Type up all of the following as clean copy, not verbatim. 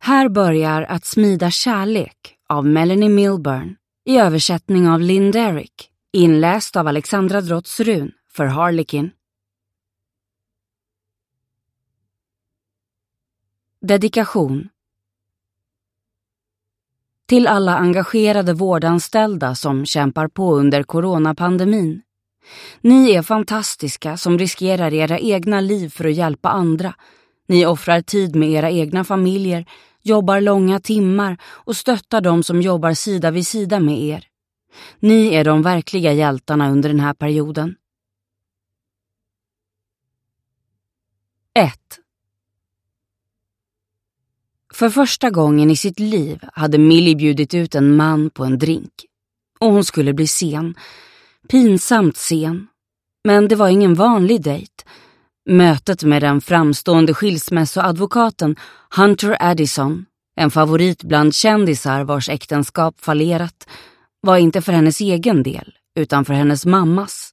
Här börjar Att smida kärlek av Melanie Milburn i översättning av Lynn Derrick, inläst av Alexandra Drotz-Run för Harlequin. Dedikation. Till alla engagerade vårdanställda som kämpar på under coronapandemin. Ni är fantastiska som riskerar era egna liv för att hjälpa andra. Ni offrar tid med era egna familjer, jobbar långa timmar och stöttar dem som jobbar sida vid sida med er. Ni är de verkliga hjältarna under den här perioden. 1. För första gången i sitt liv hade Millie bjudit ut en man på en drink. Och hon skulle bli sen. Pinsamt sen. Men det var ingen vanlig dejt. Mötet med den framstående skilsmässoadvokaten Hunter Addison, en favorit bland kändisar vars äktenskap fallerat, var inte för hennes egen del, utan för hennes mammas.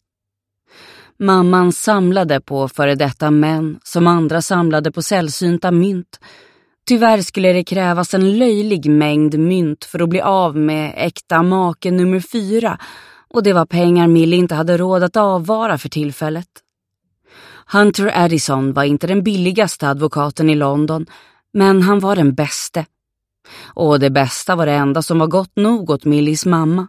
Mamman samlade på före detta män som andra samlade på sällsynta mynt. Tyvärr skulle det krävas en löjlig mängd mynt för att bli av med äkta make nummer 4, och det var pengar Millie inte hade råd att avvara för tillfället. Hunter Addison var inte den billigaste advokaten i London, men han var den bäste. Och det bästa var det enda som var gott nog åt Millies mamma.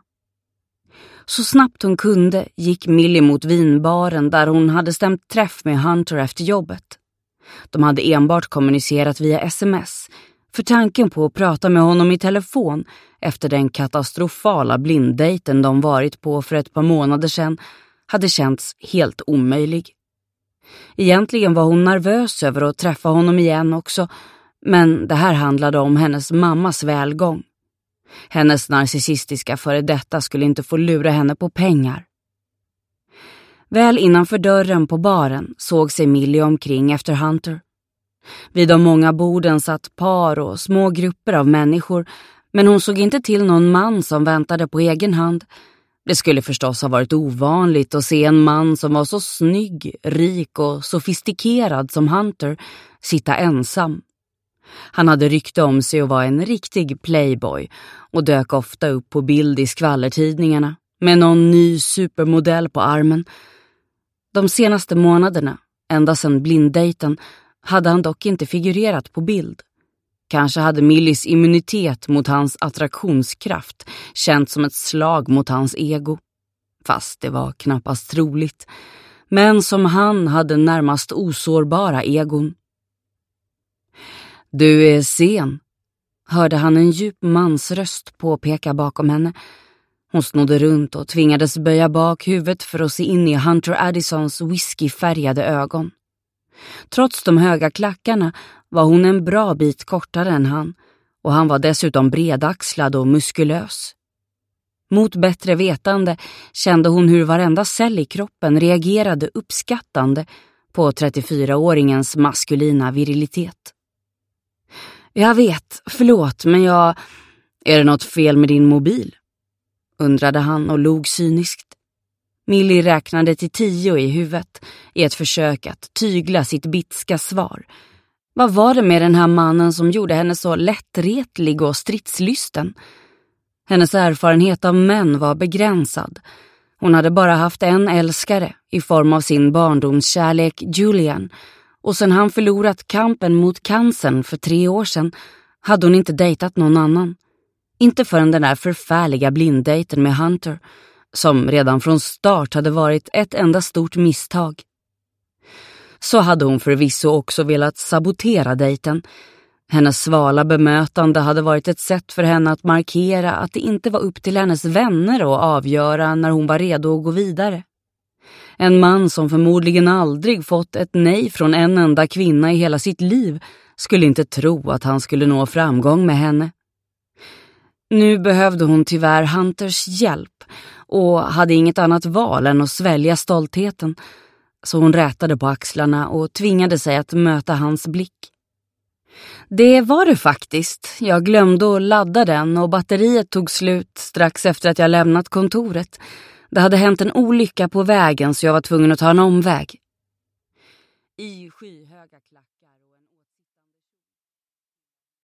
Så snabbt hon kunde gick Millie mot vinbaren där hon hade stämt träff med Hunter efter jobbet. De hade enbart kommunicerat via sms, för tanken på att prata med honom i telefon efter den katastrofala blinddejten de varit på för ett par månader sedan hade känts helt omöjlig. Egentligen var hon nervös över att träffa honom igen också, men det här handlade om hennes mammas välgång. Hennes narcissistiska före detta skulle inte få lura henne på pengar. Väl innanför dörren på baren såg sig Millie omkring efter Hunter. Vid de många borden satt par och små grupper av människor, men hon såg inte till någon man som väntade på egen hand. Det skulle förstås ha varit ovanligt att se en man som var så snygg, rik och sofistikerad som Hunter sitta ensam. Han hade rykte om sig att vara en riktig playboy och dök ofta upp på bild i skvallertidningarna med någon ny supermodell på armen. De senaste månaderna, ända sedan blinddejten, hade han dock inte figurerat på bild. Kanske hade Millies immunitet mot hans attraktionskraft känts som ett slag mot hans ego. Fast det var knappast troligt. Men som han hade närmast osårbara egon. Du är sen, hörde han en djup mans röst påpeka bakom henne. Hon snodde runt och tvingades böja bak huvudet för att se in i Hunter Addisons whiskyfärgade ögon. Trots de höga klackarna var hon en bra bit kortare än han, och han var dessutom bredaxlad och muskulös. Mot bättre vetande kände hon hur varenda cell i kroppen reagerade uppskattande på 34-åringens maskulina virilitet. Jag vet, förlåt, men Är det något fel med din mobil? Undrade han och log cyniskt. Millie räknade till 10 i huvudet i ett försök att tygla sitt bitska svar. Vad var det med den här mannen som gjorde henne så lättretlig och stridslysten? Hennes erfarenhet av män var begränsad. Hon hade bara haft en älskare i form av sin barndomskärlek Julian, och sen han förlorat kampen mot cancern för 3 år sedan hade hon inte dejtat någon annan. Inte förrän den där förfärliga blinddejten med Hunter, som redan från start hade varit ett enda stort misstag. Så hade hon förvisso också velat sabotera dejten. Hennes svala bemötande hade varit ett sätt för henne att markera att det inte var upp till hennes vänner att avgöra när hon var redo att gå vidare. En man som förmodligen aldrig fått ett nej från en enda kvinna i hela sitt liv skulle inte tro att han skulle nå framgång med henne. Nu behövde hon tyvärr Hunters hjälp och hade inget annat val än att svälja stoltheten, så hon rätade på axlarna och tvingade sig att möta hans blick. Det var det faktiskt. Jag glömde att ladda den och batteriet tog slut strax efter att jag lämnat kontoret. Det hade hänt en olycka på vägen så jag var tvungen att ta en omväg. I skyhöga klackar.